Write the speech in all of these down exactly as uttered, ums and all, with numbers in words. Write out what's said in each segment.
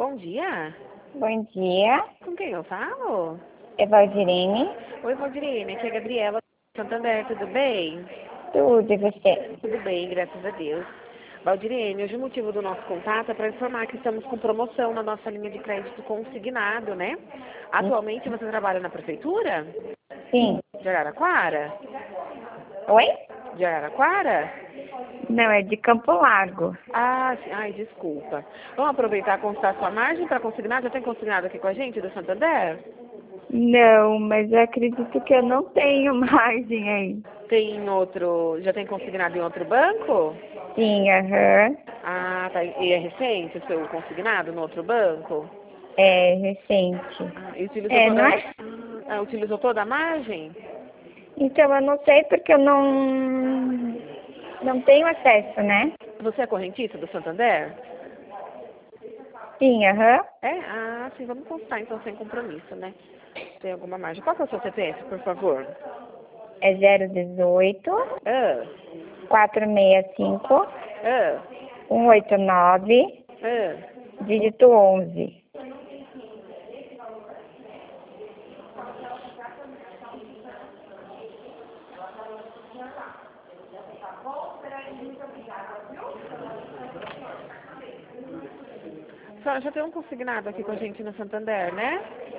Bom dia. Bom dia, Com quem eu falo? é Valdirene. Oi, Valdirene. Aqui é a Gabriela do Santander. Tudo bem? Tudo, e você? Tudo bem, graças a Deus. Valdirene, hoje o motivo do nosso contato é para informar que estamos com promoção na nossa linha de crédito consignado, né? Atualmente você trabalha na prefeitura Sim. de Araraquara? Oi? De Araraquara? Não, é de Campo Largo. Ah, sim. Ai, desculpa. Vamos aproveitar e constar sua margem para consignar? Já tem consignado aqui com a gente do Santander? Não, mas eu acredito que eu não tenho margem aí. Tem em outro, já tem consignado em outro banco? Sim, aham. Ah, tá. E é recente o seu consignado no outro banco? É recente. Ah, e utilizou É, não toda, é? ah, utilizou toda a margem? Então eu não sei porque eu não, não tenho acesso, né? Você é correntista do Santander? Sim, aham. É? Ah, sim, vamos constar então sem compromisso, né? Tem alguma margem. Qual que é o seu C P F, por favor? É zero dezoito, Ah, quatrocentos e sessenta e cinco, ah, cento e oitenta e nove, ah. dígito onze. A senhora já tem um consignado aqui com a gente no Santander, né?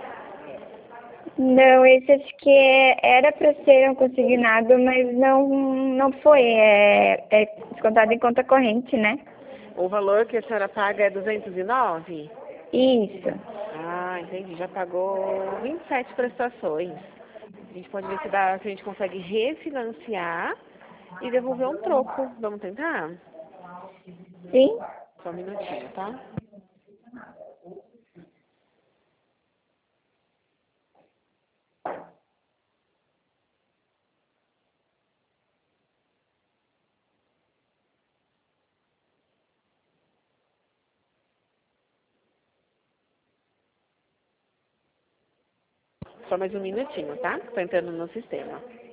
Não, esse acho que é- era para ser um consignado, mas não, não foi. É, é descontado em conta corrente, né? O valor que a senhora paga é duzentos e nove? Isso. Ah, entendi. Já pagou vinte e sete prestações. A gente pode ver se, dá, se a gente consegue refinanciar e devolver um troco. Vamos tentar? Sim? Só um minutinho, tá? Só mais um minutinho, tá? Tô entrando no sistema.